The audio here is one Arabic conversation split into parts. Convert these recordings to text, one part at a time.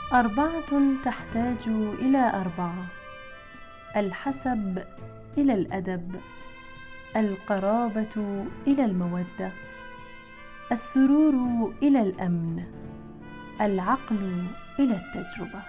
4 تحتاج إلى 4: الحسب إلى الأدب، القرابة إلى المودة، السرور إلى الأمن، العقل إلى التجربة.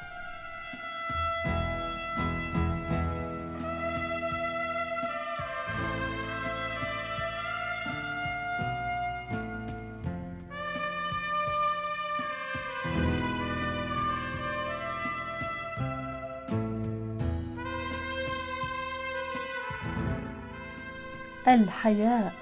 الحياء.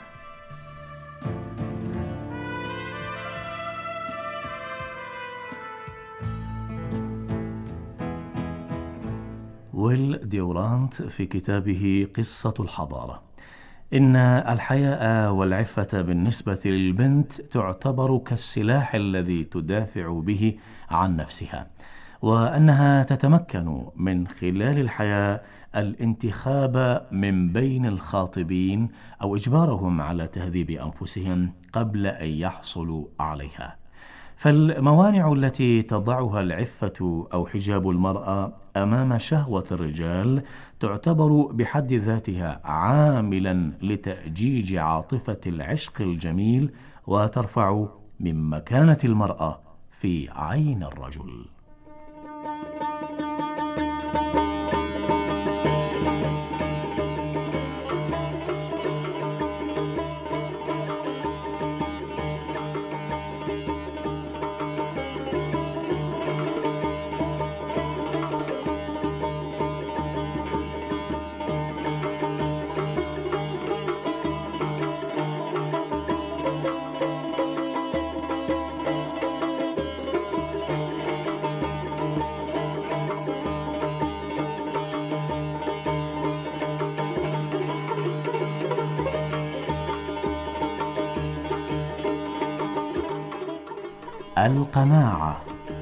ويل ديورانت في كتابه قصة الحضارة: إن الحياء والعفة بالنسبة للبنت تعتبر كالسلاح الذي تدافع به عن نفسها، وأنها تتمكن من خلال الحياء الانتخاب من بين الخاطبين أو إجبارهم على تهذيب أنفسهم قبل أن يحصلوا عليها. فالموانع التي تضعها العفة أو حجاب المرأة أمام شهوة الرجال تعتبر بحد ذاتها عاملا لتأجيج عاطفة العشق الجميل، وترفع من مكانة المرأة في عين الرجل. القناعة.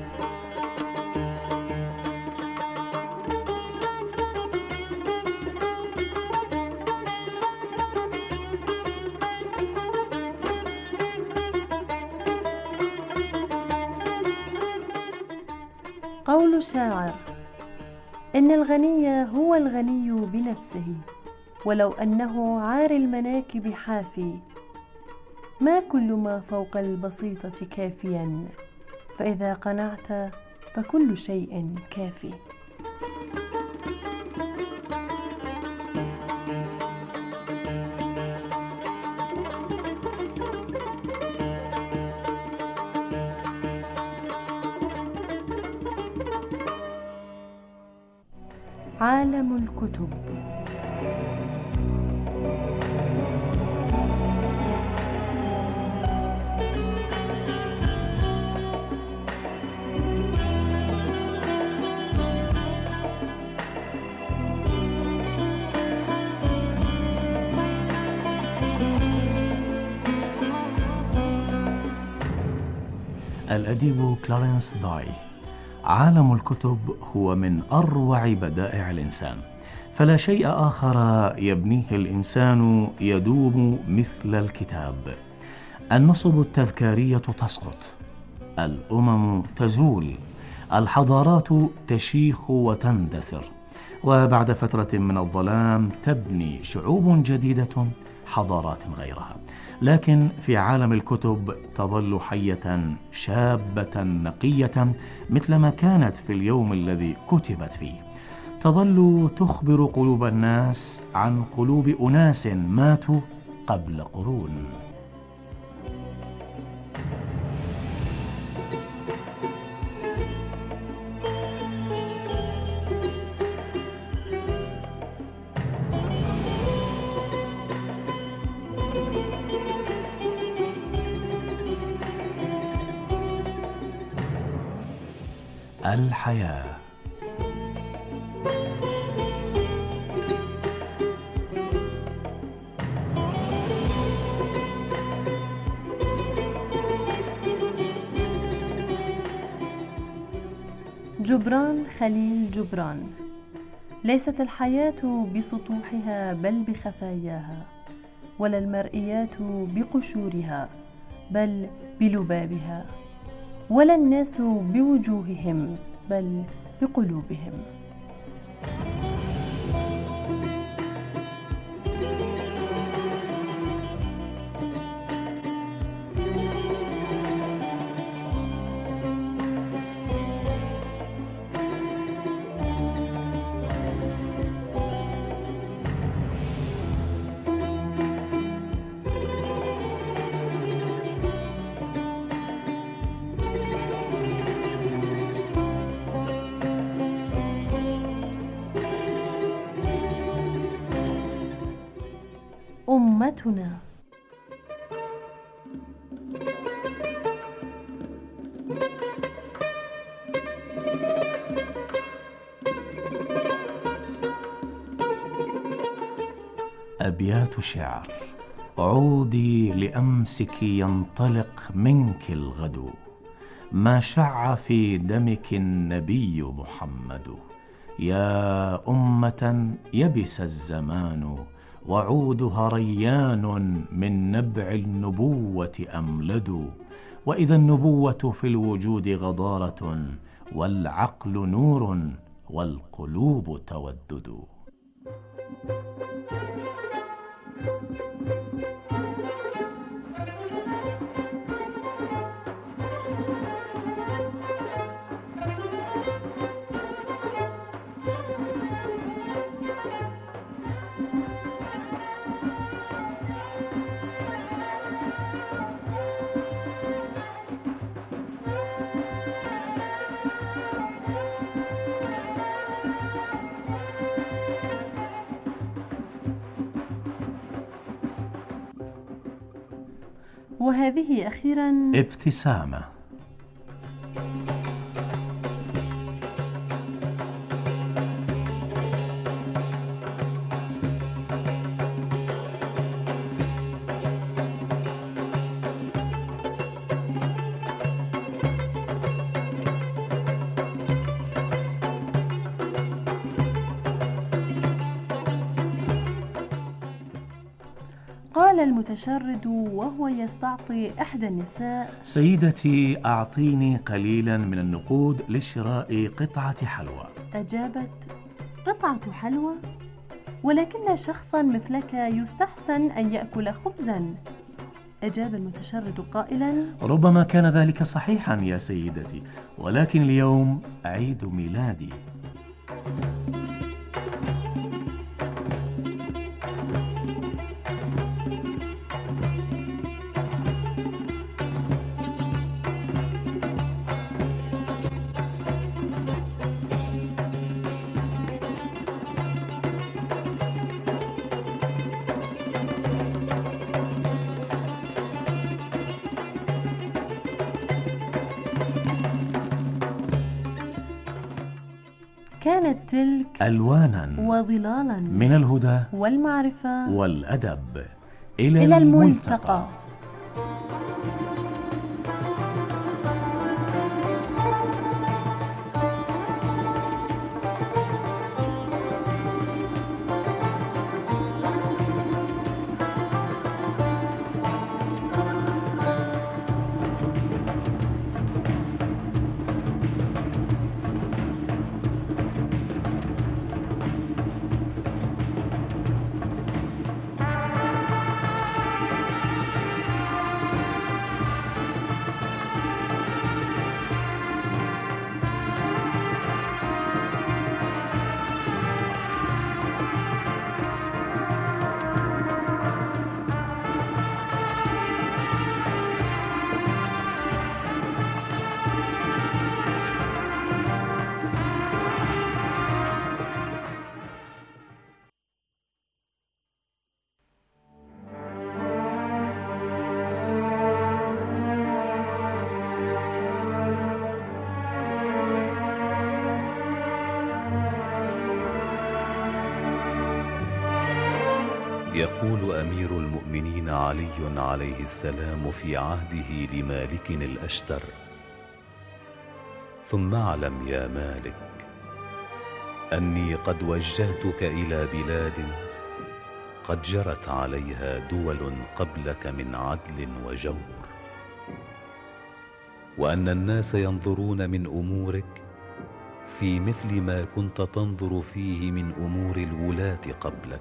قول شاعر: إن الغني هو الغني بنفسه، ولو أنه عاري المناكب حافي. ما كل ما فوق البسيطة كافيا، فإذا قنعت فكل شيء كافي. عالم الكتب. الأديب كلارنس داي: عالم الكتب هو من أروع بدائع الإنسان، فلا شيء آخر يبنيه الإنسان يدوم مثل الكتاب. النصب التذكارية تسقط، الأمم تزول، الحضارات تشيخ وتندثر، وبعد فترة من الظلام تبني شعوب جديدة حضارات غيرها. لكن في عالم الكتب تظل حية شابة نقية مثلما كانت في اليوم الذي كتبت فيه. تظل تخبر قلوب الناس عن قلوب أناس ماتوا قبل قرون. الحياة. جبران خليل جبران: ليست الحياة بسطوحها بل بخفاياها، ولا المرئيات بقشورها بل بلبابها، ولا الناس بوجوههم بل بقلوبهم. أمتنا. أبيات شعر. عودي لأمسك ينطلق منك الغدو، ما شع في دمك النبي محمد. يا أمة يبس الزمان وعودها ريان من نبع النبوة أملد. وإذا النبوة في الوجود غضارة، والعقل نور والقلوب تودد. وهذه أخيرا ابتسامة. قال المتشرد وهو يستعطي إحدى النساء: سيدتي أعطيني قليلا من النقود لشراء قطعة حلوى. أجابت: قطعة حلوى؟ ولكن شخصا مثلك يستحسن أن يأكل خبزا. أجاب المتشرد قائلا: ربما كان ذلك صحيحا يا سيدتي، ولكن اليوم عيد ميلادي. كانت تلك ألوانا وظلالا من الهدى والمعرفة والأدب. إلى الملتقى. يقول أمير المؤمنين علي عليه السلام في عهده لمالك الأشتر: ثم اعلم يا مالك أني قد وجهتك إلى بلاد قد جرت عليها دول قبلك من عدل وجور، وأن الناس ينظرون من أمورك في مثل ما كنت تنظر فيه من أمور الولاة قبلك،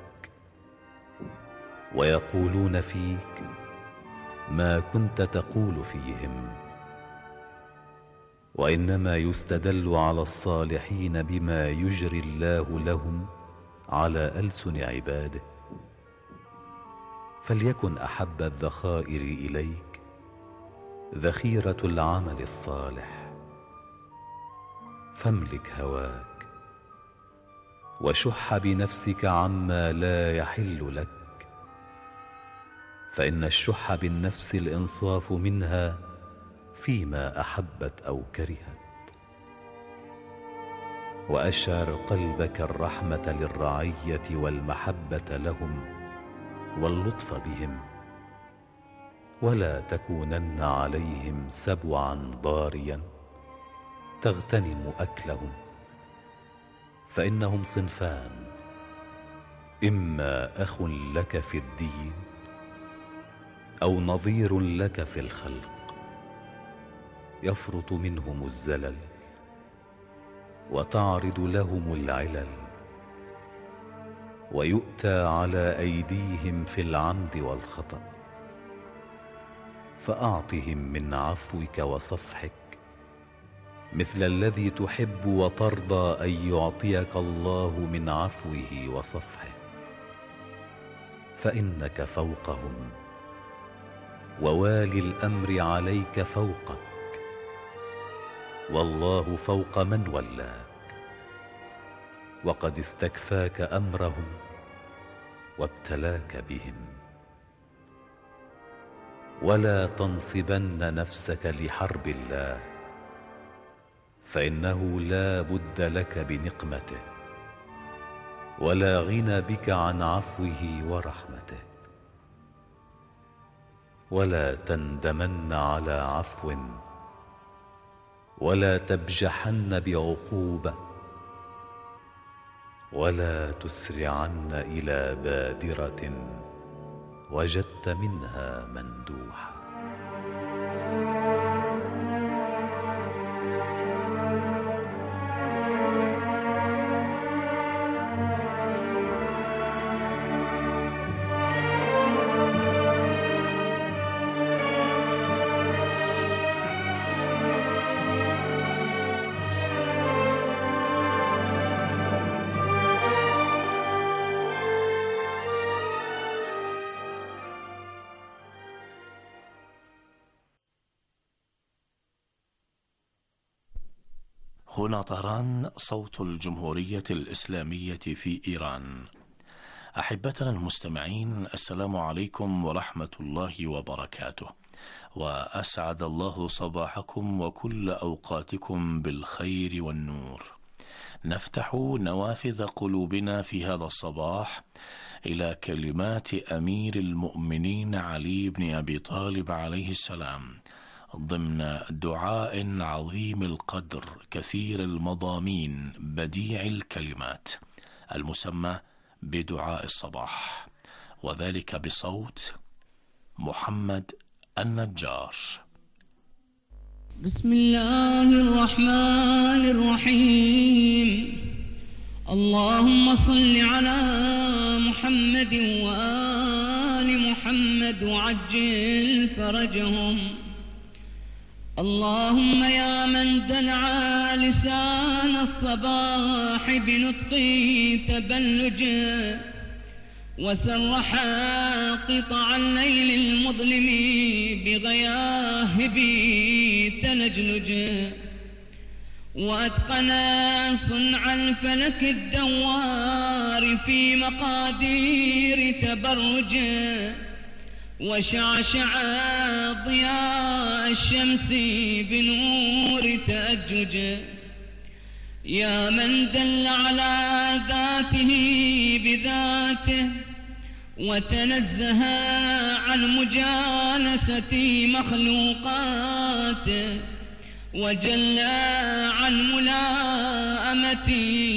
ويقولون فيك ما كنت تقول فيهم. وإنما يستدل على الصالحين بما يجري الله لهم على ألسن عباده. فليكن أحب الذخائر إليك ذخيرة العمل الصالح، فاملك هواك وشح بنفسك عما لا يحل لك، فإن الشح بالنفس الإنصاف منها فيما أحبت أو كرهت. وأشعر قلبك الرحمة للرعية والمحبة لهم واللطف بهم، ولا تكونن عليهم سبعا ضاريا تغتنم أكلهم. فإنهم صنفان: إما أخ لك في الدين أو نظير لك في الخلق، يفرط منهم الزلل وتعرض لهم العلل، ويؤتى على أيديهم في العمد والخطأ. فأعطهم من عفوك وصفحك مثل الذي تحب وترضى أن يعطيك الله من عفوه وصفحه، فإنك فوقهم، ووالي الأمر عليك فوقك، والله فوق من ولاك، وقد استكفاك أمرهم وابتلاك بهم. ولا تنصبن نفسك لحرب الله، فإنه لا بد لك بنقمته، ولا غنى بك عن عفوه ورحمته. ولا تندمن على عفو، ولا تبجحن بعقوبة، ولا تسرعن إلى بادرة وجدت منها مندوحة. هنا طهران، صوت الجمهورية الإسلامية في إيران. أحبتنا المستمعين، السلام عليكم ورحمة الله وبركاته، وأسعد الله صباحكم وكل أوقاتكم بالخير والنور. نفتح نوافذ قلوبنا في هذا الصباح إلى كلمات أمير المؤمنين علي بن أبي طالب عليه السلام، ضمن دعاء عظيم القدر كثير المضامين بديع الكلمات، المسمى بدعاء الصباح، وذلك بصوت محمد النجار. بسم الله الرحمن الرحيم. اللهم صل على محمد وآل محمد وعجل فرجهم. اللهم يا من دلع لسان الصباح بنطق تبلج، وسرح قطع الليل المظلم بغياهب تلجلج، وأتقن صنع الفلك الدوار في مقادير تبرج، وشعشع ضياء الشمس بنور تأجج. يا من دل على ذاته بذاته، وتنزه عن مجانسة مخلوقاته، وجل عن ملاءمة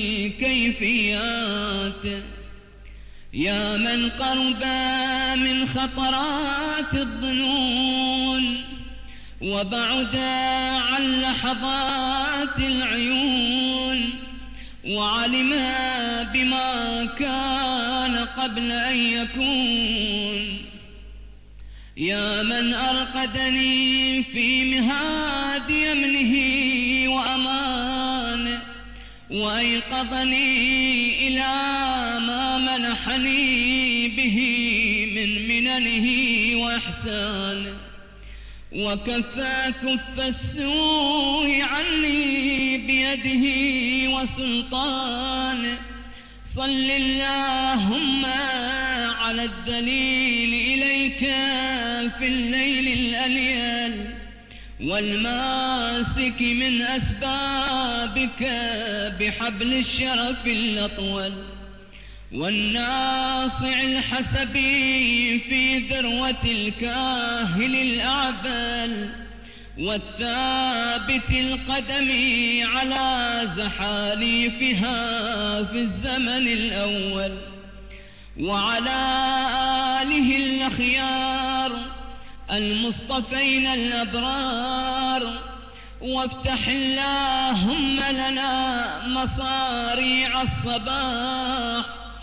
كيفياته. يا من قرب من خطرات الظنون، وبعد عن لحظات العيون، وعلم بما كان قبل أن يكون. يا من أرقدني في مهاد يمنه وأمانه، وأيقظني إلى ما منحني به من مننه وإحسانه، وكفى كف السوء عني بيده وسلطانه. صل اللهم على الدليل إليك في الليل الأليل، والماسك من أسبابك بحبل الشرف الأطول، والناصع الحسبي في ذروة الكاهل الأعبل، والثابت القدم على زحاليفها في الزمن الأول، وعلى آله الأخيار المصطفين الأبرار. وافتح اللهم لنا مصاريع الصباح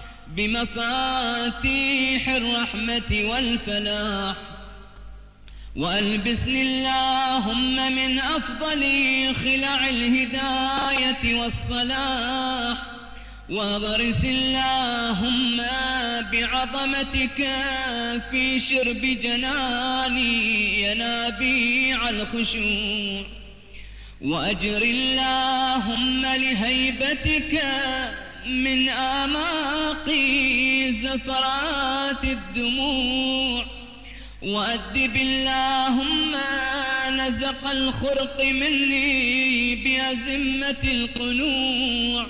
بمفاتيح الرحمة والفلاح، وألبسني اللهم من أفضل خلع الهداية والصلاح، واغرس اللهم بعظمتك في شرب جناني ينابيع الخشوع، وأجر اللهم لهيبتك من آماقي زفرات الدموع، وأدب اللهم نزق الخرق مني بأزمة القنوع.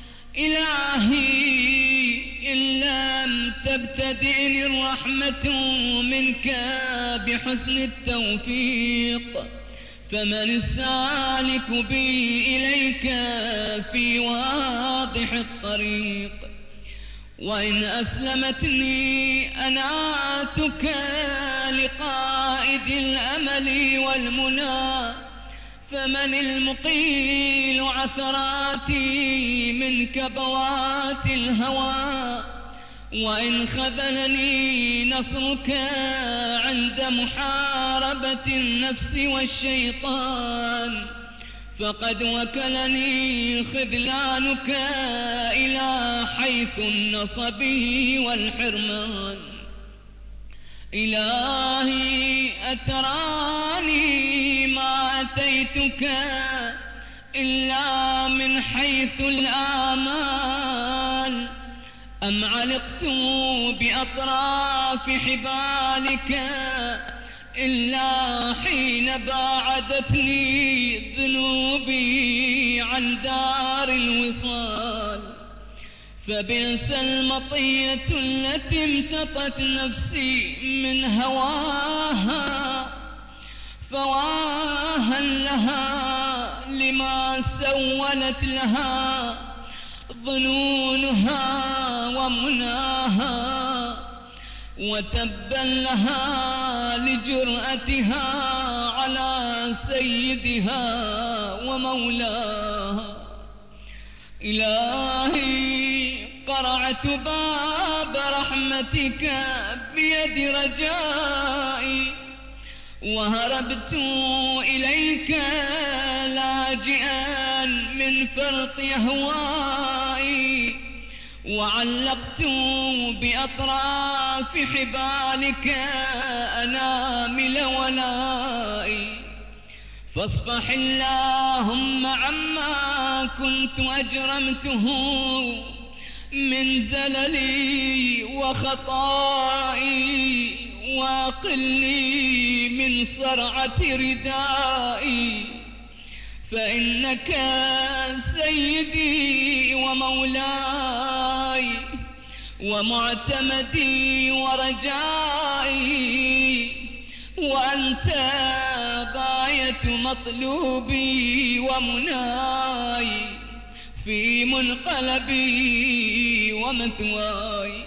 إلهي إن لم تبتدئني الرحمة منك بحسن التوفيق، فمن السالك بي إليك في واضح الطريق. وإن أسلمتني أناتك لقائد الأمل والمنى، فمن المقيل عثراتي من كبوات الهوى. وإن خذلني نصرك عند محاربة النفس والشيطان، فقد وكلني خذلانك إلى حيث النصب والحرمان. إلهي أتراني ما أتيتك إلا من حيث الآمال، أم علقت بأطراف حبالك إلا حين باعدتني ذنوبي عن دار الوصال. فبئس المطية التي امتطت نفسي من هواها، فواها لها لما سولت لها ظنونها ومناها، وتبا لها لجرأتها على سيدها ومولاها. إلهي قرعت باب رحمتك بيد رجائي، وهربت إليك لاجئا من فرط أهوائي، وعلقت بأطراف حبالك أنامل ولائي. فاصفح اللهم عما كنت أجرمته من زللي وخطائي، واقلني من صرعة ردائي، فإنك سيدي ومولاي ومعتمدي ورجائي، وأنت غاية مطلوبي ومناي في منقلبي ومثواي.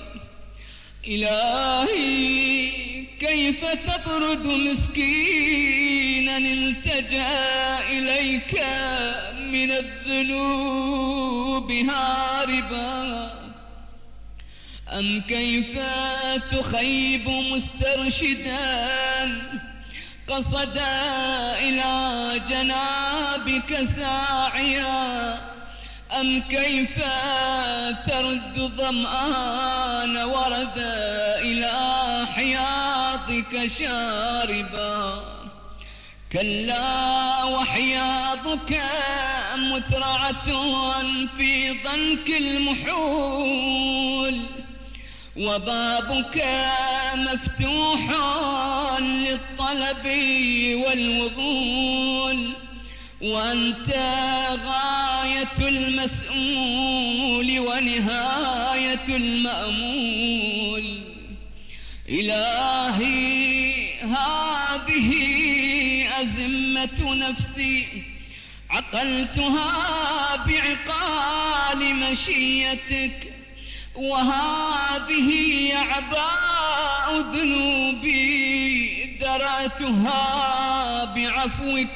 إلهي كيف تطرد مسكينا حينا التجأ إليك من الذنوب هاربا، أم كيف تخيب مسترشدا قصدا إلى جنابك ساعيا، أم كيف ترد ظمآن وردا إلى حياضك شاربا. كلا وحياضك مترعة في ضنك المحول، وبابك مفتوح للطلب والوصول، وأنت غاية المسؤول ونهاية المأمول. إلهي هذه أزمة نفسي عقلتها بعقال مشيتك، وهذه أعباء ذنوبي درأتها بعفوك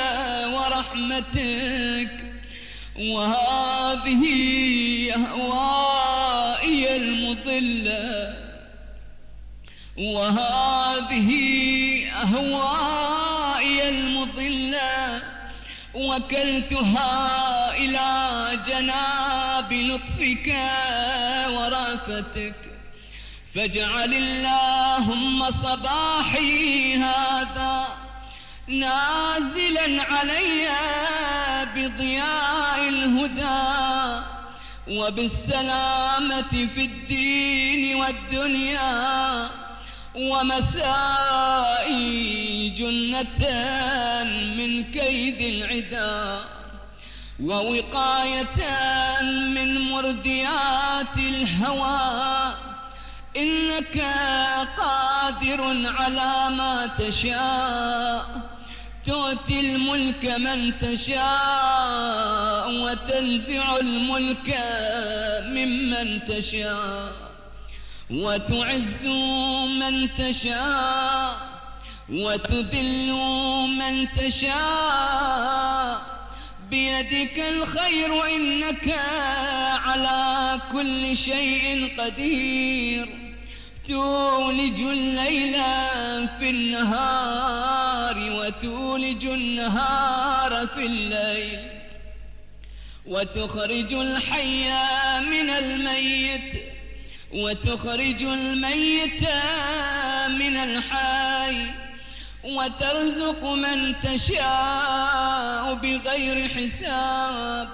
ورحمتك، وهذه أهوائي المضلة، وهذه أهوائي المضلة، وكلتها إلى جناب لطفك ورأفتك. فاجعل اللهم صباحي هذا نازلا علي بضياء الهدى وبالسلامة في الدين والدنيا، ومسائي جنة من كيد العدا، ووقاية من مرديات الهوى. إنك قادر على ما تشاء، تؤتي الملك من تشاء وتنزع الملك ممن تشاء، وتعز من تشاء وتذل من تشاء، بيدك الخير إنك على كل شيء قدير. تولج الليل في النهار وتولج النهار في الليل، وتخرج الحي من الميت وتخرج الميت من الحي، وترزق من تشاء بغير حساب.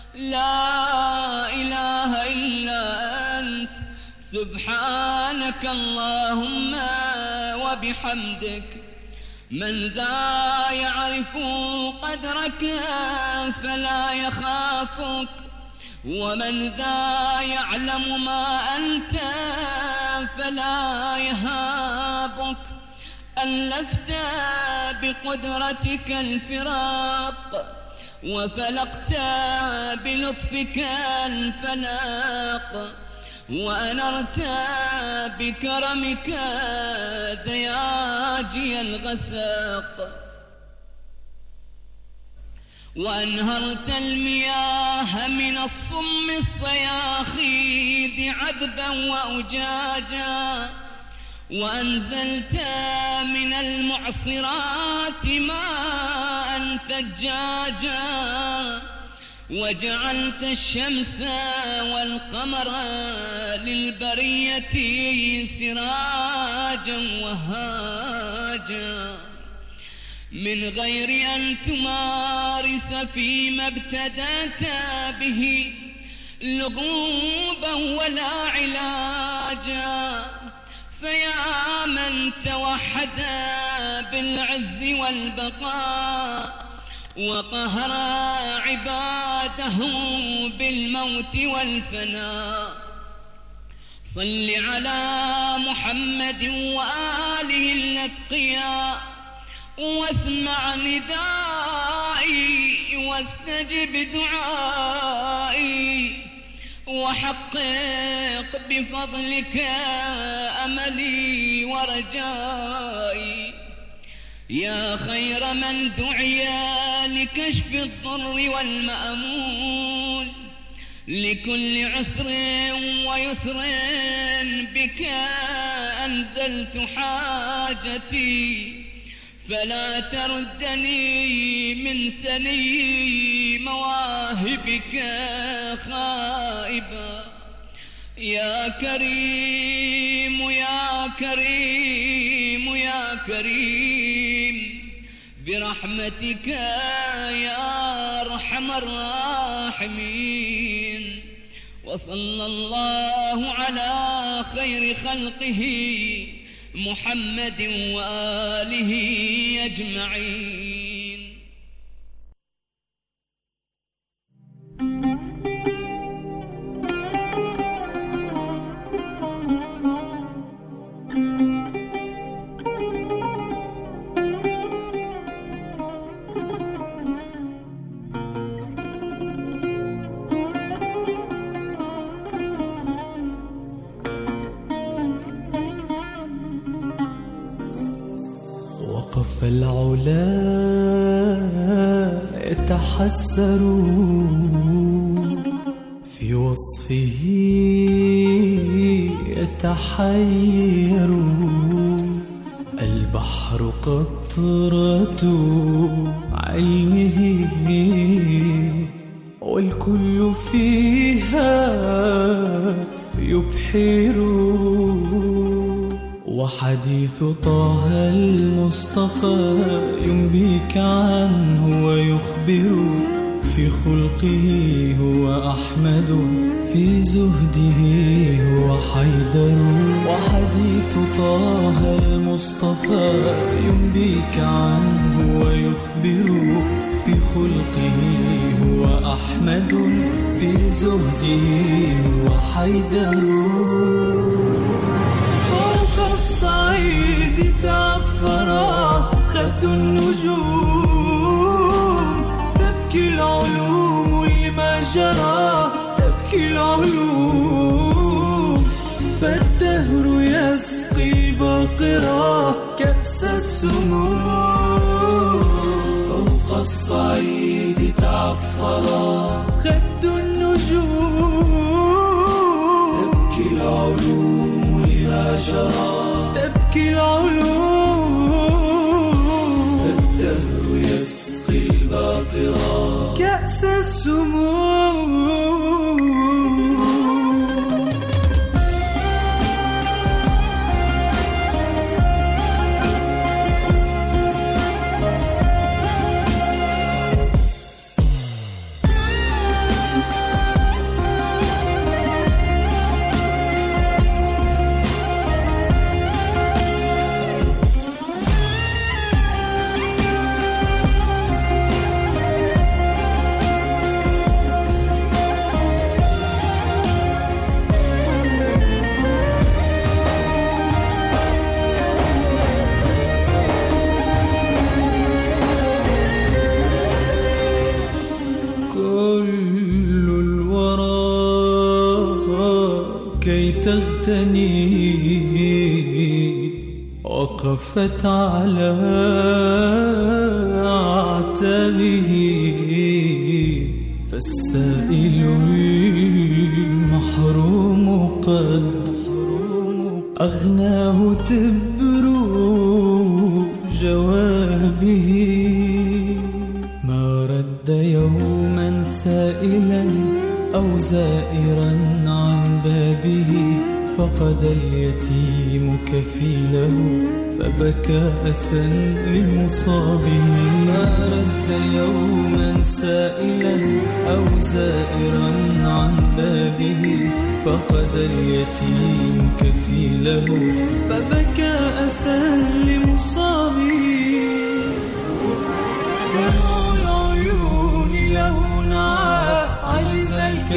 لا إله إلا أنت سبحانك اللهم وبحمدك. من ذا يعرف قدرك فلا يخافك، ومن ذا يعلم ما أنت فلا يهابك. ألفت بقدرتك الفراق، وفلقت بلطفك الفلاق، وأنرت بكرمك دياجي الغساق، وأنهرت المياه من الصم الصياخيد عذبا وأجاجا، وأنزلت من المعصرات ماء ثجاجا، وجعلت الشمس والقمر للبرية سراجا وهاجا، من غير أن تمارس فيما ابتدأت به لغوبا ولا علاجا. فيا من توحد بالعز والبقاء، وقهر عباده بالموت والفناء، صل على محمد وآله الأتقياء، واسمع ندائي واستجب دعائي، وحقق بفضلك أملي ورجائي. يا خير من دعي لكشف الضر والمأمول، لكل عسر ويسر بك أنزلت حاجتي، فلا تردني من سني مواهبك خائبا. يا كريم يا كريم يا كريم برحمتك يا أرحم الراحمين. وصلى الله على خير خلقه محمد وآله أجمعين. وقف العلا يتحسر في وصفه يتحير، البحر قطرة علمه والكل فيها يبحر، وحديث طه المصطفى ينبيك عنه ويخبر، في خلقه هو أحمد في زهده هو حيدر. وحديث طه المصطفى ينبيك عنه ويخبر، في خلقه هو أحمد في زهده هو حيدر. الصعيد تعفرا خد النجوم، تبكي العلوم لما جرى، تبكي العلوم، فالدهر يسقي باقرا كأس السموم. فوق الصعيد تعفرا خد النجوم، تبكي العلوم لما جرى، تبكي العلوم، الدهر يسقي الباقرا كأس السموم. وقفت على عتبه، فالسائل المحروم قد أغناه تبر جوابه، ما رد يوما سائلا أو زائرا عن بابه، فقد اليتيم كفيله فبكى أسا لمصابه. ما رد يوما سائلا أو زائرا عن بابه، فقد اليتيم كفيله فبكى أسا لمصابه. دمع العيون له نعى عجز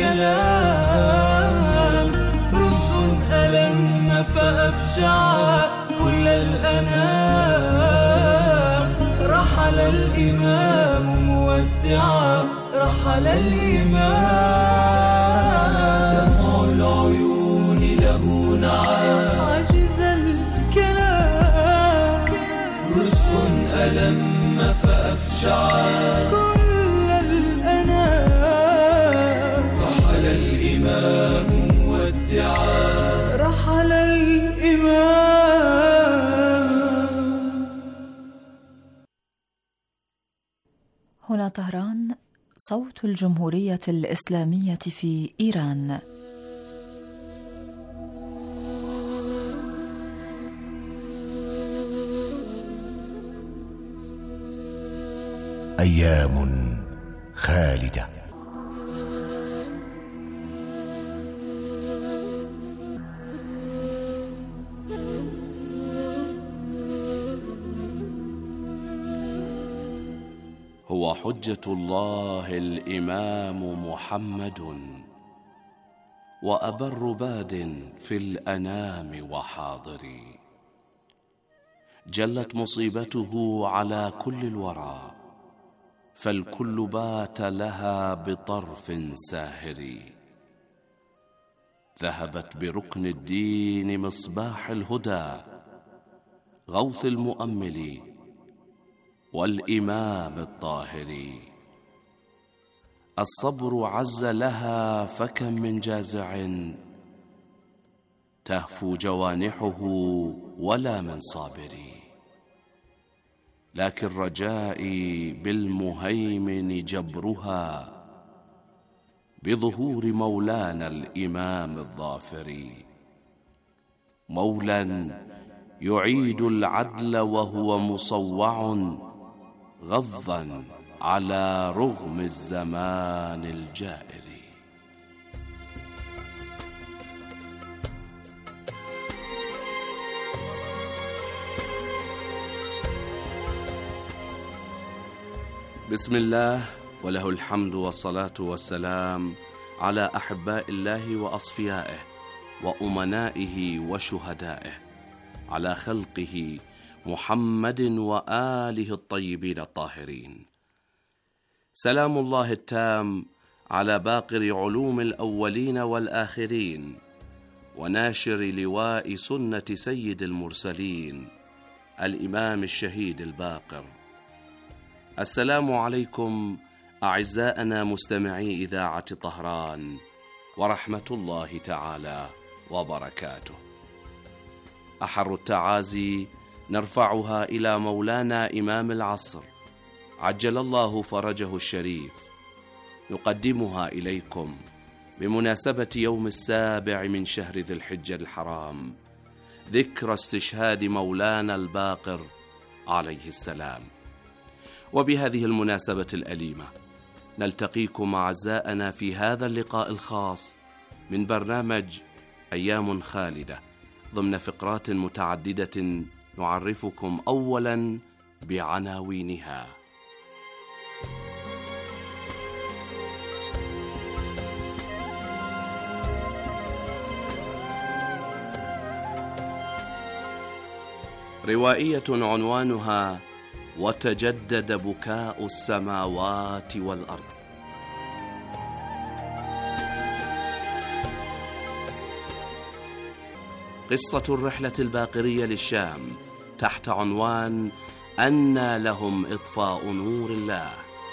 الكلام، ألم فأفجع كل الأنام، رحل الإمام مودعا، رحل الإمام. دمع العيون له نعى عجز الكلام، رزق فأفشعا كل الأنام. رحل الإمام مودعا، رحل الإمام. هنا طهران، صوت الجمهورية الإسلامية في إيران. أيام خالدة. هو حجة الله الإمام محمد، وأبر باد في الأنام وحاضري. جلت مصيبته على كل الورى، فالكل بات لها بطرف ساهر. ذهبت بركن الدين مصباح الهدى، غوث المؤمل والإمام الطاهر. الصبر عز لها، فكم من جازع تهفو جوانحه ولا من صابر. لكن رجائي بالمهيمن جبرها، بظهور مولانا الإمام الظافر. مولا يعيد العدل وهو مصوع، غضا على رغم الزمان الجائر. بسم الله، وله الحمد والصلاة والسلام على أحباء الله وأصفيائه وأمنائه وشهدائه، على خلقه محمد وآله الطيبين الطاهرين. سلام الله التام على باقر علوم الأولين والآخرين، وناشر لواء سنة سيد المرسلين الإمام الشهيد الباقر. السلام عليكم أعزائنا مستمعي إذاعة طهران، ورحمة الله تعالى وبركاته. أحر التعازي نرفعها إلى مولانا إمام العصر، عجل الله فرجه الشريف. نقدمها إليكم بمناسبة يوم 7 من شهر ذي الحجة الحرام، ذكرى استشهاد مولانا الباقر عليه السلام. وبهذه المناسبة الأليمة نلتقيكم أعزائنا في هذا اللقاء الخاص من برنامج أيام خالدة، ضمن فقرات متعددة نعرفكم أولا بعناوينها. روائية عنوانها وتجدد بكاء السماوات والأرض. قصة الرحلة الباقرية للشام تحت عنوان أنى لهم إطفاء نور الله.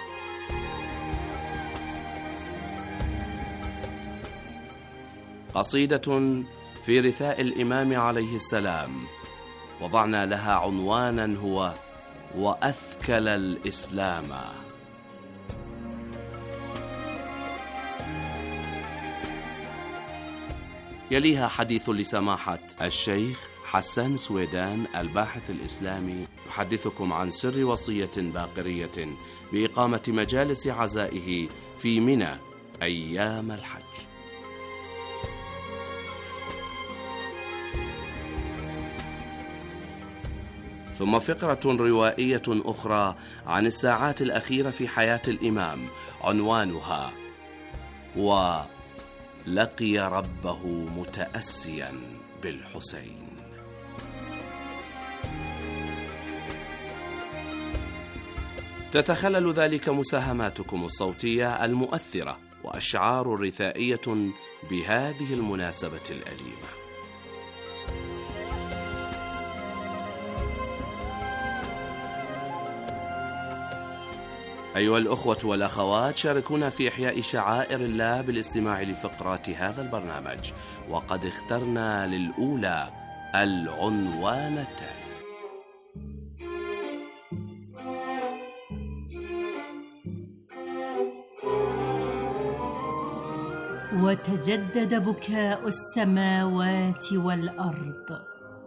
قصيدة في رثاء الإمام عليه السلام وضعنا لها عنوانا هو وأثكل الإسلام. يليها حديث لسماحة الشيخ حسان سويدان الباحث الإسلامي، يحدثكم عن سر وصية باقرية بإقامة مجالس عزائه في منى أيام الحج. ثم فقرة روائية أخرى عن الساعات الأخيرة في حياة الإمام، عنوانها ولقي ربه متأسيا بالحسين. تتخلل ذلك مساهماتكم الصوتية المؤثرة وأشعار رثائية بهذه المناسبة الأليمة. أيها الأخوة والأخوات، شاركونا في إحياء شعائر الله بالاستماع لفقرات هذا البرنامج، وقد اخترنا للأولى العنوان التالي: وتجدد بكاء السماوات والأرض.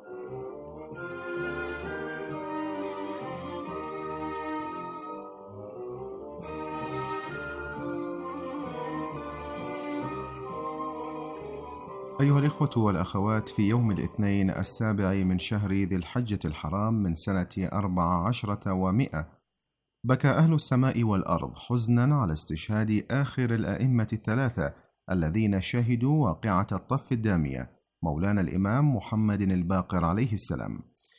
أيها الإخوة والأخوات، في يوم الاثنين 7 من شهر ذي الحجة الحرام من سنة 14 و100 بكى أهل السماء والأرض حزنا على استشهاد آخر الأئمة الثلاثة الذين شهدوا واقعة الطف الدامية، مولانا الإمام محمد الباقر عليه السلام.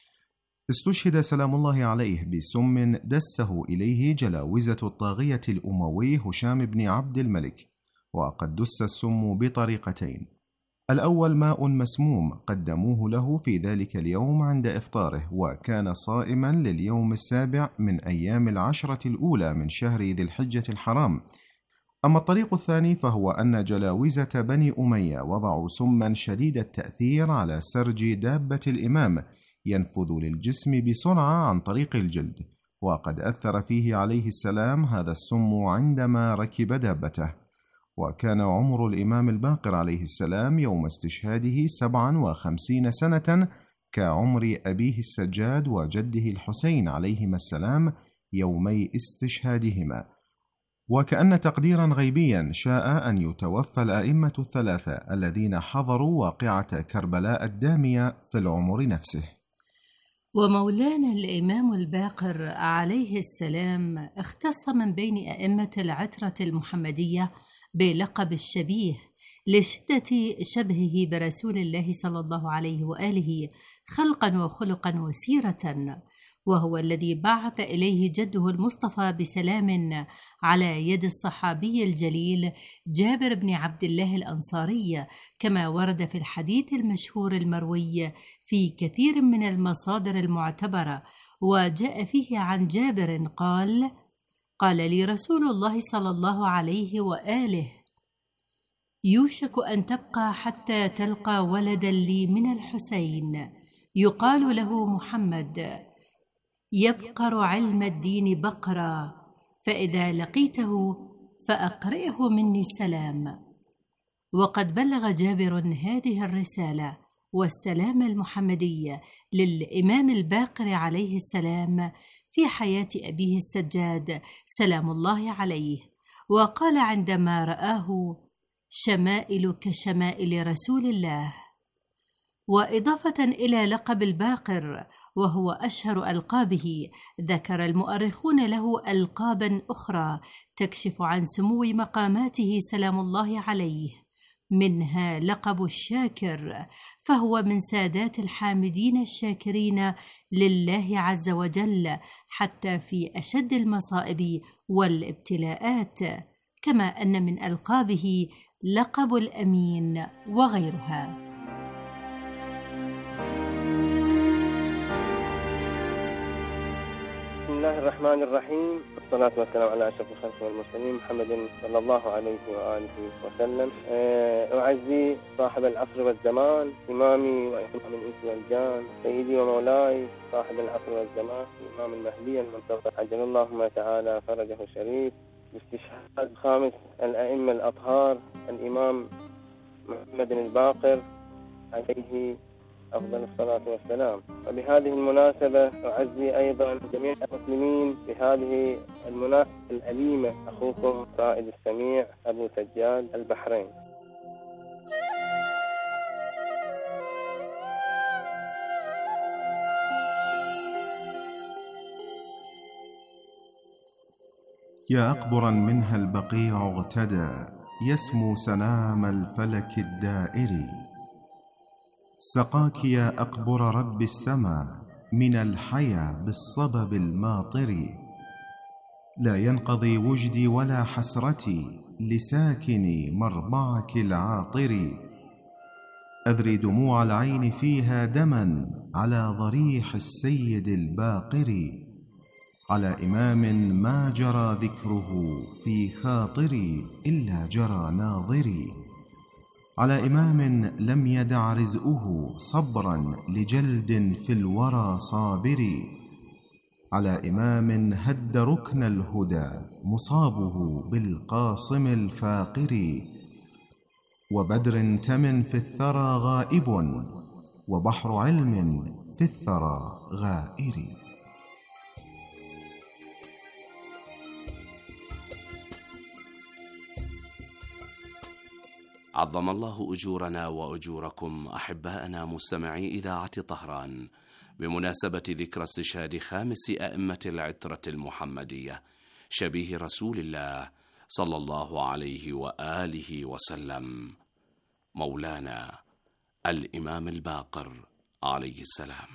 استشهد سلام الله عليه بسم دسه إليه جلاوزة الطاغية الأموي هشام بن عبد الملك، وقد دس السم بطريقتين: الأول ماء مسموم قدموه له في ذلك اليوم عند إفطاره، وكان صائما لليوم 7 من أيام 10 الأولى من شهر ذي الحجة الحرام. أما الطريق الثاني فهو أن جلاوزة بني أمية وضعوا سما شديد التأثير على سرج دابة الإمام ينفذ للجسم بسرعة عن طريق الجلد، وقد أثر فيه عليه السلام هذا السم عندما ركب دابته. وكان عمر الإمام الباقر عليه السلام يوم استشهاده 57 سنة كعمر أبيه السجاد وجده الحسين عليهما السلام يومي استشهادهما. وكأن تقديرا غيبيا شاء أن يتوفى الأئمة الثلاثة الذين حضروا واقعة كربلاء الدامية في العمر نفسه. ومولانا الإمام الباقر عليه السلام اختص من بين أئمة العترة المحمدية بلقب الشبيه لشدة شبهه برسول الله صلى الله عليه وآله خلقا وخلقا وسيرة، وهو الذي بعث إليه جده المصطفى بسلام على يد الصحابي الجليل جابر بن عبد الله الأنصاري، كما ورد في الحديث المشهور المروي في كثير من المصادر المعتبرة. وجاء فيه عن جابر قال لي رسول الله صلى الله عليه وآله: يوشك أن تبقى حتى تلقى ولدا لي من الحسين يقال له محمد، يبقر علم الدين بقرا، فإذا لقيته فأقرئه مني السلام. وقد بلغ جابر هذه الرسالة والسلام المحمدي للإمام الباقر عليه السلام في حياة أبيه السجاد سلام الله عليه، وقال عندما رآه: شمائل كشمائل رسول الله. وإضافة إلى لقب الباقر وهو أشهر ألقابه، ذكر المؤرخون له ألقابا أخرى تكشف عن سمو مقاماته سلام الله عليه، منها لقب الشاكر، فهو من سادات الحامدين الشاكرين لله عز وجل حتى في أشد المصائب والابتلاءات، كما أن من ألقابه لقب الأمين وغيرها. بسم الله الرحمن الرحيم، والصلاة والسلام على أشرف الخلق والمرسلين محمد صلى الله عليه وآله وسلم. أعزي صاحب العصر والزمان، إمامي وإمام الإنس والجان، سيدي ومولاي صاحب العصر والزمان، الإمام المهدي المنتظر عجل اللهم تعالى فرجه الشريف، باستشهاد خامس الأئمة الأطهار الإمام محمد الباقر عليه أفضل الصلاة والسلام. وبهذه المناسبة أعزي أيضا جميع المسلمين بهذه المناسبة الأليمة أخوكم رائد السميع أبو سجاد البحرين. يا أقبرا منها البقيع اغتدى، يسمو سنام الفلك الدائري. سقاك يا أقبر رب السما من الحيا بالصبب الماطر. لا ينقضي وجدي ولا حسرتي لساكني مربعك العاطر. أذري دموع العين فيها دما على ضريح السيد الباقر، على إمام ما جرى ذكره في خاطري إلا جرى ناظري، على إمام لم يدع رزقه صبرا لجلد في الورى صابري، على إمام هد ركن الهدى مصابه بالقاصم الفاقر، وبدر تم في الثرى غائب وبحر علم في الثرى غائر. عظم الله أجورنا وأجوركم أحباءنا مستمعي إذاعة طهران بمناسبة ذكرى استشهاد 5 أئمة العترة المحمدية شبيه رسول الله صلى الله عليه وآله وسلم، مولانا الإمام الباقر عليه السلام.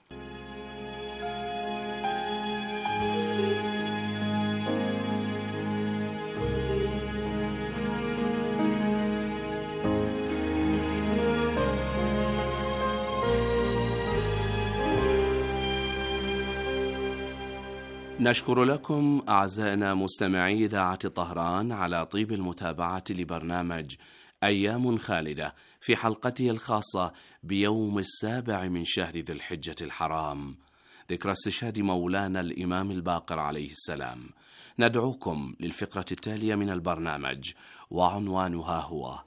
نشكر لكم أعزائنا مستمعي إذاعة طهران على طيب المتابعة لبرنامج أيام خالدة في حلقته الخاصة بيوم 7 من شهر ذي الحجة الحرام، ذكرى استشهاد مولانا الإمام الباقر عليه السلام. ندعوكم للفقرة التالية من البرنامج وعنوانها هو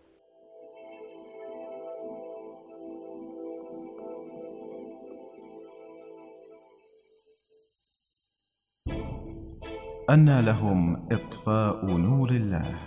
أن لهم إطفاء نور الله.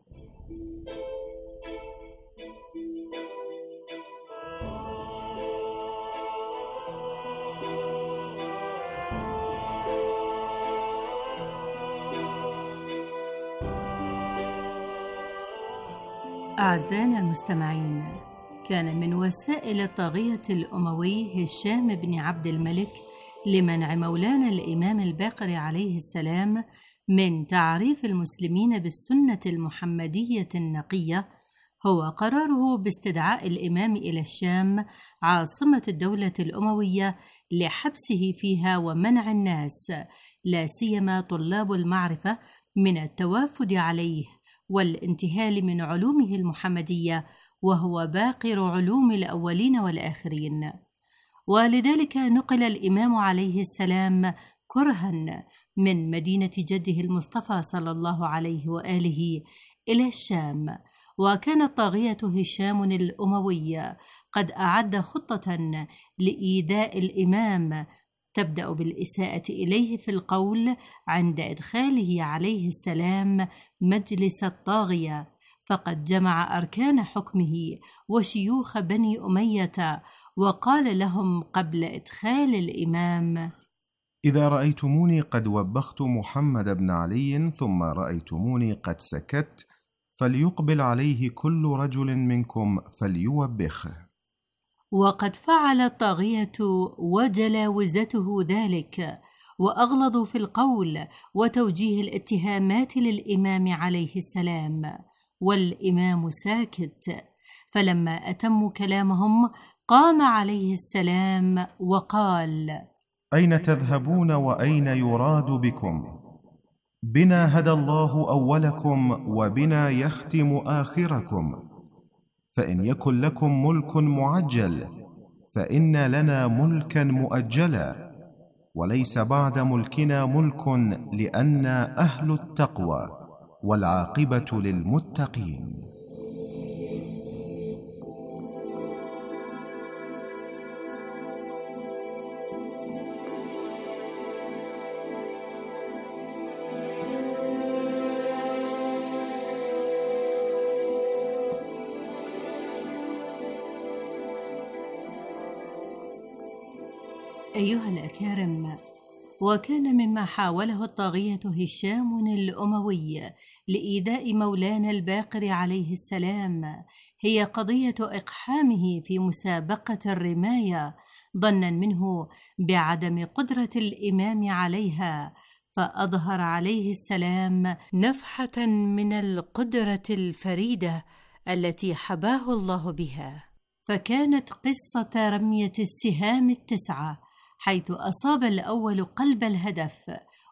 أعزائنا المستمعين، كان من وسائل الطاغية الأموي هشام بن عبد الملك لمنع مولانا الإمام الباقر عليه السلام من تعريف المسلمين بالسنة المحمدية النقية هو قراره باستدعاء الإمام إلى الشام عاصمة الدولة الأموية لحبسه فيها ومنع الناس لا سيما طلاب المعرفة من التوافد عليه والانتهال من علومه المحمدية، وهو باقر علوم الأولين والآخرين. ولذلك نقل الإمام عليه السلام كرها من مدينة جده المصطفى صلى الله عليه وآله إلى الشام، وكان الطاغية هشام الأموي قد أعد خطة لإيذاء الإمام تبدأ بالإساءة إليه في القول عند إدخاله عليه السلام مجلس الطاغية، فقد جمع أركان حكمه وشيوخ بني أمية وقال لهم قبل إدخال الإمام: إذا رأيتموني قد وبخت محمد بن علي ثم رأيتموني قد سكت فليقبل عليه كل رجل منكم فليوبخه. وقد فعل الطاغية وجلاوزته ذلك، وأغلظوا في القول وتوجيه الاتهامات للإمام عليه السلام، والإمام ساكت. فلما أتموا كلامهم قام عليه السلام وقال: أين تذهبون وأين يراد بكم؟ بنا هدى الله أولكم وبنا يختم آخركم، فإن يكن لكم ملك معجل فإن لنا ملكا مؤجلا، وليس بعد ملكنا ملك لأننا أهل التقوى والعاقبة للمتقين. أيها الأكارم، وكان مما حاوله الطاغية هشام الأموي لإيذاء مولانا الباقر عليه السلام هي قضية إقحامه في مسابقة الرماية ظنا منه بعدم قدرة الإمام عليها، فأظهر عليه السلام نفحة من القدرة الفريدة التي حباه الله بها، فكانت قصة رمية السهام 9 حيث أصاب الأول قلب الهدف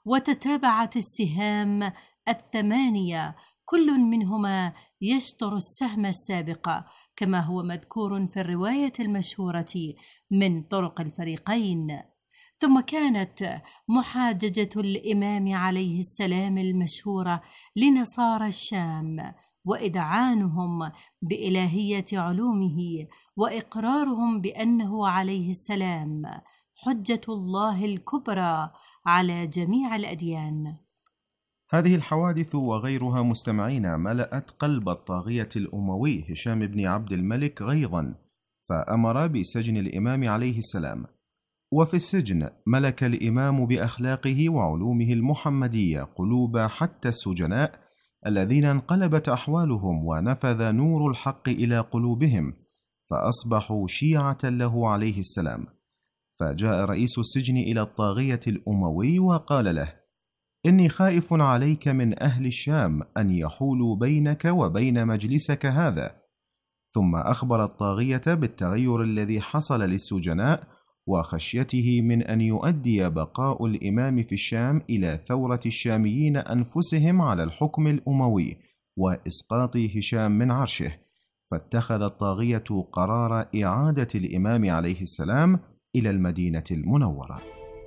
وتتابعت السهام 8 كل منهما يشطر السهم السابق، كما هو مذكور في الرواية المشهورة من طرق الفريقين. ثم كانت محاججة الإمام عليه السلام المشهورة لنصارى الشام وإذعانهم بإلهية علومه وإقرارهم بأنه عليه السلام حجة الله الكبرى على جميع الأديان. هذه الحوادث وغيرها مستمعين ملأت قلب الطاغية الأموي هشام بن عبد الملك غيظا، فأمر بسجن الإمام عليه السلام. وفي السجن ملك الإمام بأخلاقه وعلومه المحمدية قلوب حتى السجناء الذين انقلبت أحوالهم ونفذ نور الحق إلى قلوبهم، فأصبحوا شيعة له عليه السلام. فجاء رئيس السجن إلى الطاغية الأموي وقال له: إني خائف عليك من أهل الشام أن يحولوا بينك وبين مجلسك هذا. ثم أخبر الطاغية بالتغير الذي حصل للسجناء وخشيته من أن يؤدي بقاء الإمام في الشام إلى ثورة الشاميين أنفسهم على الحكم الأموي وإسقاط هشام من عرشه، فاتخذ الطاغية قرار إعادة الإمام عليه السلام إلى المدينة المنورة.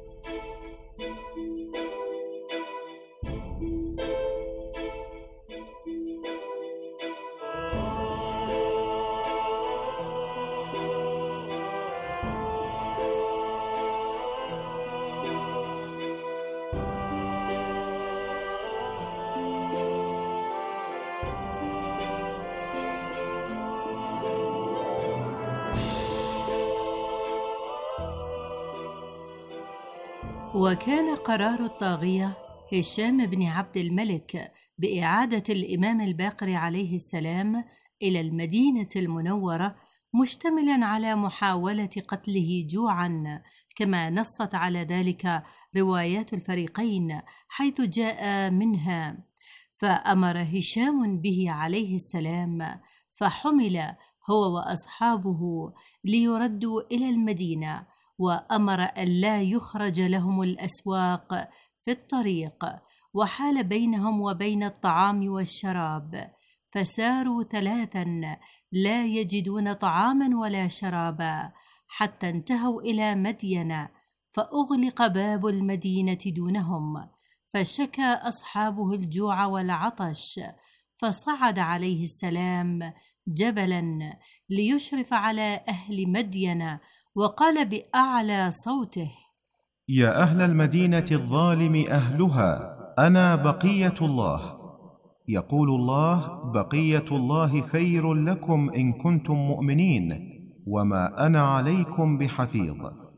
وكان قرار الطاغية هشام بن عبد الملك بإعادة الإمام الباقر عليه السلام إلى المدينة المنورة مشتملا على محاولة قتله جوعا، كما نصت على ذلك روايات الفريقين، حيث جاء منها: فأمر هشام به عليه السلام فحمل هو وأصحابه ليردوا إلى المدينة، وأمر ألا يخرج لهم الأسواق في الطريق، وحال بينهم وبين الطعام والشراب، فساروا 3 لا يجدون طعاما ولا شرابا، حتى انتهوا إلى مدين، فأغلق باب المدينة دونهم، فشكى أصحابه الجوع والعطش، فصعد عليه السلام جبلا ليشرف على أهل مدين، وقال بأعلى صوته: يا أهل المدينة الظالم أهلها، أنا بقية الله. يقول الله: بقية الله خير لكم إن كنتم مؤمنين، وما أنا عليكم بحفيظ.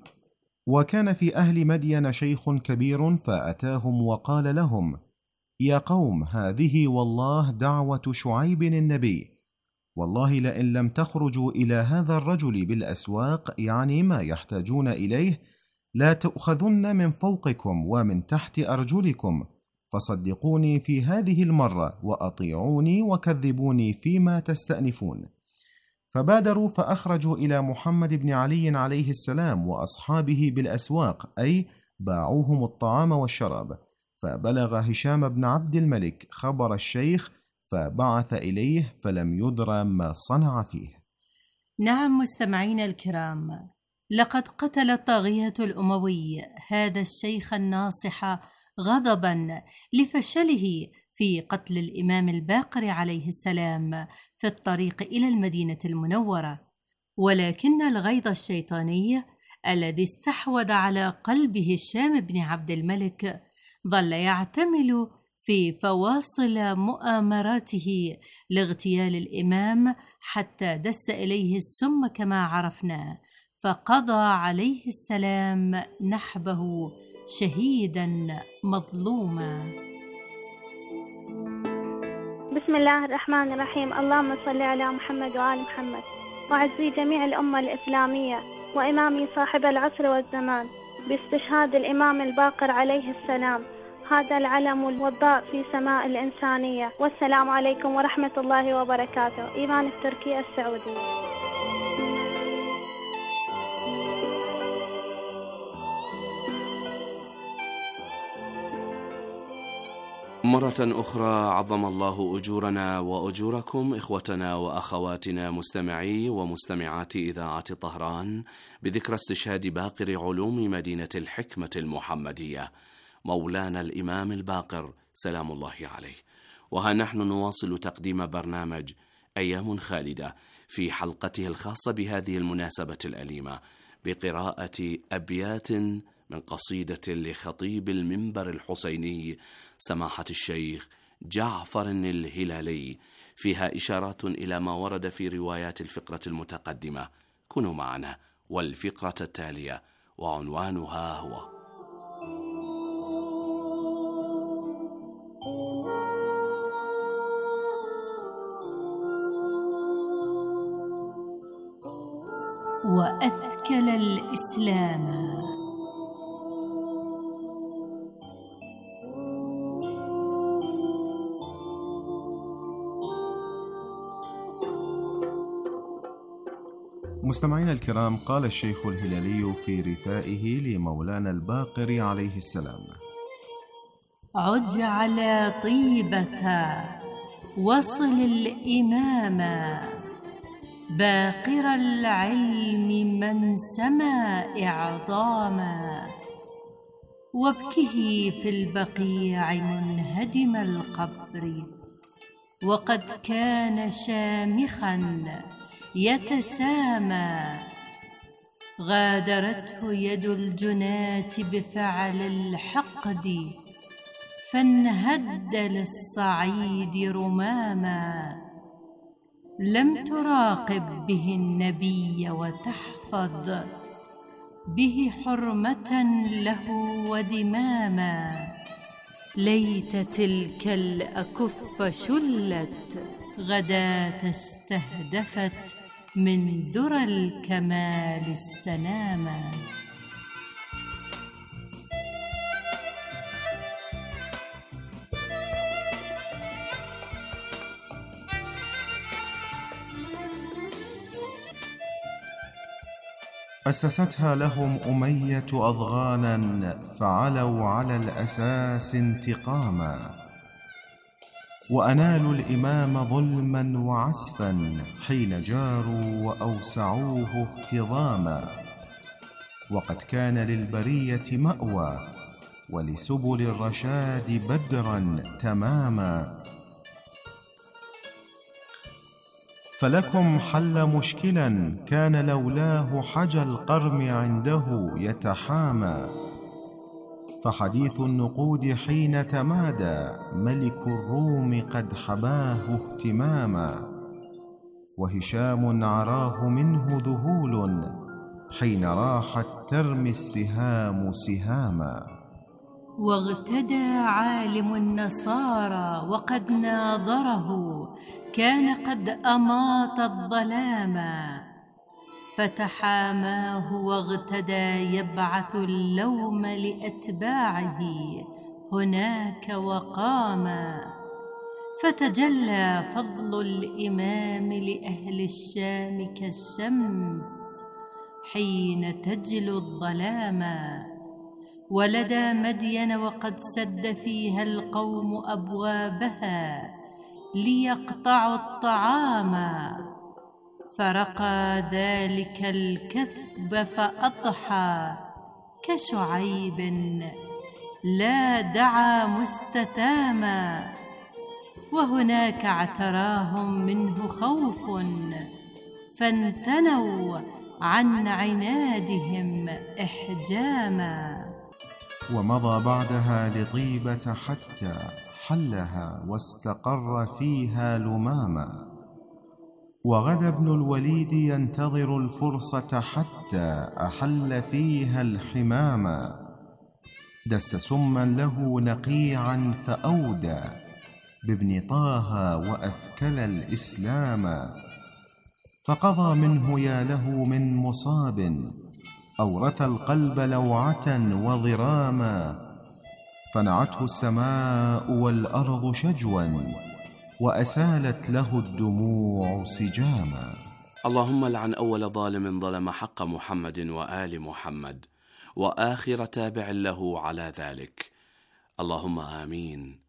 وكان في أهل مدين شيخ كبير، فأتاهم وقال لهم: يا قوم، هذه والله دعوة شعيب النبي، والله لئن لم تخرجوا إلى هذا الرجل بالأسواق، يعني ما يحتاجون إليه، لا تؤخذن من فوقكم ومن تحت أرجلكم، فصدقوني في هذه المرة وأطيعوني وكذبوني فيما تستأنفون. فبادروا فأخرجوا إلى محمد بن علي عليه السلام وأصحابه بالأسواق، أي باعوهم الطعام والشراب. فبلغ هشام بن عبد الملك خبر الشيخ، فبعث إليه، فلم يدرى ما صنع فيه. نعم مستمعين الكرام، لقد قتل الطاغية الأموي هذا الشيخ الناصح غضبا لفشله في قتل الإمام الباقر عليه السلام في الطريق إلى المدينة المنورة، ولكن الغيظ الشيطاني الذي استحوذ على قلب هشام بن عبد الملك ظل يعتمل في فواصل مؤامراته لاغتيال الإمام، حتى دس إليه السم كما عرفنا، فقضى عليه السلام نحبه شهيدا مظلوما. بسم الله الرحمن الرحيم. اللهم صل على محمد وآل محمد. وأعزي جميع الأمة الإسلامية وإمامي صاحب العصر والزمان باستشهاد الإمام الباقر عليه السلام، هذا العلم والضاء في سماء الإنسانية. والسلام عليكم ورحمة الله وبركاته. إيمان التركية السعودية. مرة أخرى عظم الله أجورنا وأجوركم إخوتنا وأخواتنا مستمعي ومستمعات إذاعة طهران بذكرى استشهاد باقر علوم مدينة الحكمة المحمدية مولانا الإمام الباقر سلام الله عليه. وها نحن نواصل تقديم برنامج أيام خالدة في حلقته الخاصة بهذه المناسبة الأليمة بقراءة أبيات من قصيدة لخطيب المنبر الحسيني سماحة الشيخ جعفر الهلالي، فيها إشارات إلى ما ورد في روايات الفقرة المتقدمة. كونوا معنا، والفقرة التالية وعنوانها هو وأثكل الإسلام. مستمعينا الكرام، قال الشيخ الهلالي في رثائه لمولانا الباقر عليه السلام: عج على طيبة وصل الإمام باقر العلم من سما إعظاما، وابكه في البقيع منهدم القبر، وقد كان شامخا يتسامى، غادرته يد الجنات بفعل الحقد، فانهد للصعيد رماما، لم تراقب به النبي وتحفظ به حرمة له ودماما، ليت تلك الأكف شلت غداة استهدفت من درى الكمال السناما. أسستها لهم أمية أضغانا، فعلوا على الأساس انتقاما، وأنالوا الإمام ظلما وعسفا حين جاروا وأوسعوه اكتظاما، وقد كان للبرية مأوى ولسبل الرشاد بدرا تماما، فلكم حل مشكلا كان لولاه حجى القرم عنده يتحامى، فحديث النقود حين تمادى ملك الروم قد حباه اهتماما، وهشام عراه منه ذهول حين راحت ترمي السهام سهاما، واغتدى عالم النصارى وقد ناظره كان قد أماط الظلاما، فتحاماه واغتدى يبعث اللوم لأتباعه هناك وقاما، فتجلى فضل الإمام لأهل الشام كالشمس حين تجلو الظلاما، ولدى مدين وقد سد فيها القوم أبوابها ليقطعوا الطعاما، فرقى ذلك الكذب فأضحى كشعيب لا دعا مستتاما، وهناك اعتراهم منه خوف فانثنوا عن عنادهم إحجاما. ومضى بعدها لطيبة حتى حلها واستقر فيها لماما، وغدا ابن الوليد ينتظر الفرصة حتى أحل فيها الحماما، دس سما له نقيعا فأودى بابن طه وأثكل الإسلاما، فقضى منه يا له من مصاب أورث القلب لوعة وضراما، فنعته السماء والأرض شجوا وأسالت له الدموع سجاما. اللهم لعن أول ظالم ظلم حق محمد وآل محمد، وآخر تابع له على ذلك. اللهم آمين.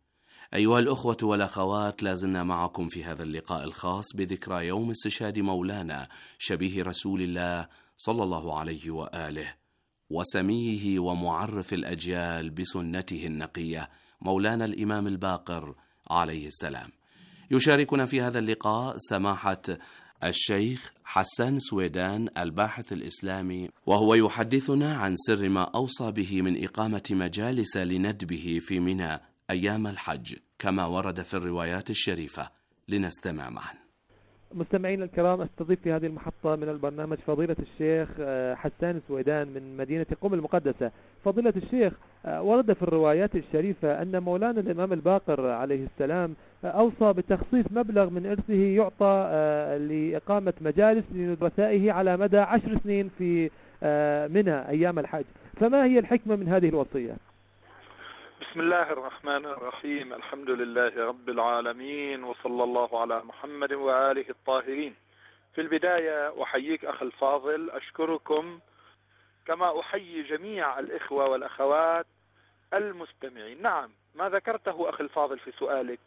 أيها الأخوة والأخوات، لازلنا معكم في هذا اللقاء الخاص بذكرى يوم استشهاد مولانا شبيه رسول الله صلى الله عليه وآله وسميه ومعرف الأجيال بسنته النقية مولانا الإمام الباقر عليه السلام. يشاركنا في هذا اللقاء سماحة الشيخ حسان سويدان الباحث الإسلامي، وهو يحدثنا عن سر ما أوصى به من إقامة مجالس لندبه في منى أيام الحج كما ورد في الروايات الشريفة. لنستمع معا. مستمعين الكرام، استضيف في هذه المحطة من البرنامج فضيلة الشيخ حسان سويدان من مدينة قم المقدسة. فضيلة الشيخ، ورد في الروايات الشريفة أن مولانا الإمام الباقر عليه السلام أوصى بتخصيص مبلغ من إرثه يعطى لإقامة مجالس لندرسائه على مدى 10 سنين في منى أيام الحج، فما هي الحكمة من هذه الوصية؟ بسم الله الرحمن الرحيم، الحمد لله رب العالمين، وصلى الله على محمد وآله الطاهرين. في البداية أحييك أخي الفاضل، أشكركم كما أحيي جميع الإخوة والأخوات المستمعين. نعم، ما ذكرته أخي الفاضل في سؤالك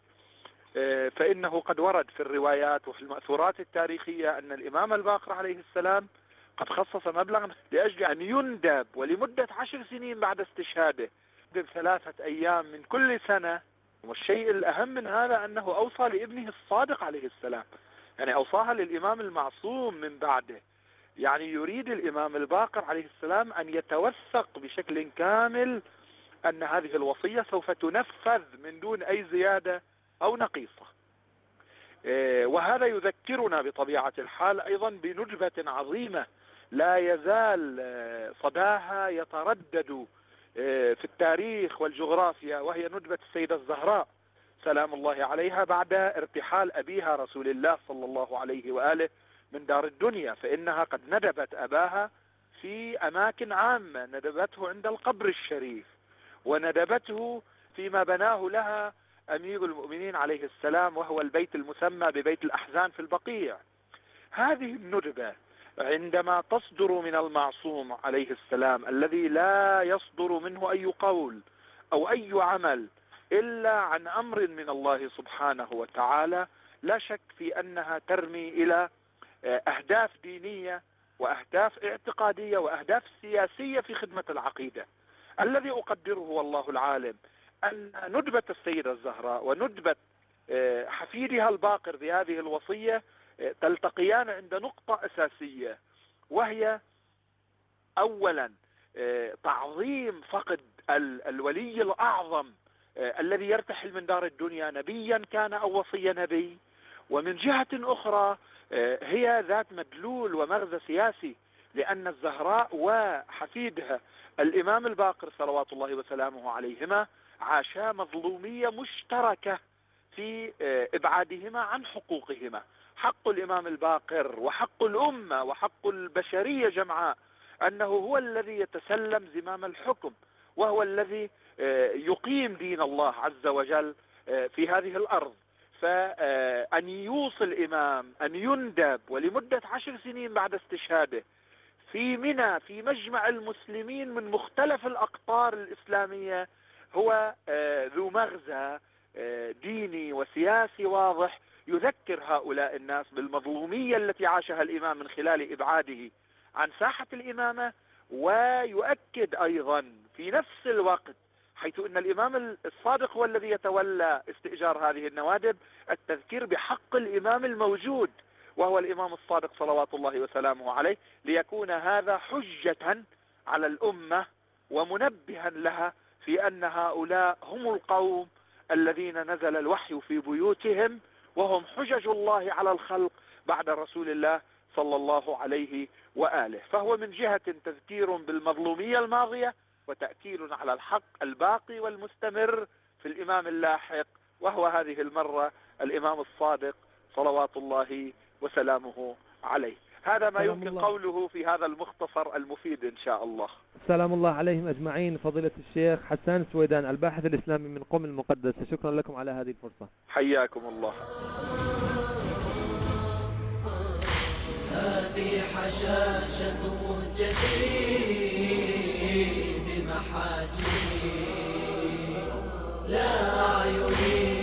فإنه قد ورد في الروايات وفي المأثورات التاريخية أن الإمام الباقر عليه السلام قد خصص مبلغا لأجل أن يندب ولمدة 10 سنين بعد استشهاده ب3 أيام من كل سنة. والشيء الأهم من هذا أنه أوصى لابنه الصادق عليه السلام، يعني أوصاها للإمام المعصوم من بعده. يعني يريد الإمام الباقر عليه السلام أن يتوثق بشكل كامل أن هذه الوصية سوف تنفذ من دون أي زيادة أو نقيصة. وهذا يذكرنا بطبيعة الحال أيضا بندبة عظيمة لا يزال صداها يتردد في التاريخ والجغرافيا، وهي ندبة السيدة الزهراء سلام الله عليها بعد ارتحال أبيها رسول الله صلى الله عليه وآله من دار الدنيا، فإنها قد ندبت أباها في أماكن عامة، ندبته عند القبر الشريف، وندبته فيما بناه لها أمير المؤمنين عليه السلام وهو البيت المسمى ببيت الأحزان في البقيع. هذه الندبة عندما تصدر من المعصوم عليه السلام الذي لا يصدر منه أي قول أو أي عمل إلا عن أمر من الله سبحانه وتعالى، لا شك في أنها ترمي إلى أهداف دينية وأهداف اعتقادية وأهداف سياسية في خدمة العقيدة. الذي أقدره والله العالم أن ندبة السيدة الزهراء وندبة حفيدها الباقر بهذه الوصية تلتقيان عند نقطة أساسية، وهي أولا تعظيم فقد الولي الأعظم الذي يرتحل من دار الدنيا، نبيا كان أو وصي نبي، ومن جهة أخرى هي ذات مدلول ومغزى سياسي، لأن الزهراء وحفيدها الإمام الباقر صلوات الله وسلامه عليهما عاشا مظلومية مشتركة في إبعادهما عن حقوقهما. حق الإمام الباقر وحق الأمة وحق البشرية جمعاء أنه هو الذي يتسلم زمام الحكم، وهو الذي يقيم دين الله عز وجل في هذه الأرض. فأن يوصي الإمام أن يندب ولمدة 10 سنين بعد استشهاده في منى في مجمع المسلمين من مختلف الأقطار الإسلامية هو ذو مغزى ديني وسياسي واضح، يذكر هؤلاء الناس بالمظلومية التي عاشها الإمام من خلال إبعاده عن ساحة الإمامة، ويؤكد أيضا في نفس الوقت حيث أن الإمام الصادق هو الذي يتولى استئجار هذه النوادب التذكير بحق الإمام الموجود وهو الإمام الصادق صلوات الله وسلامه عليه، ليكون هذا حجة على الأمة ومنبها لها في أن هؤلاء هم القوم الذين نزل الوحي في بيوتهم وهم حجج الله على الخلق بعد رسول الله صلى الله عليه وآله. فهو من جهة تذكير بالمظلومية الماضية وتأكيد على الحق الباقي والمستمر في الإمام اللاحق، وهو هذه المرة الإمام الصادق صلوات الله وسلامه عليه. هذا ما يمكن قوله في هذا المختصر المفيد إن شاء الله. سلام الله عليهم أجمعين. فضيلة الشيخ حسان سويدان الباحث الإسلامي من قم المقدسة، شكرا لكم على هذه الفرصة. حياكم الله. هذه حشاشة مهجتي بمحاجري لا أعيني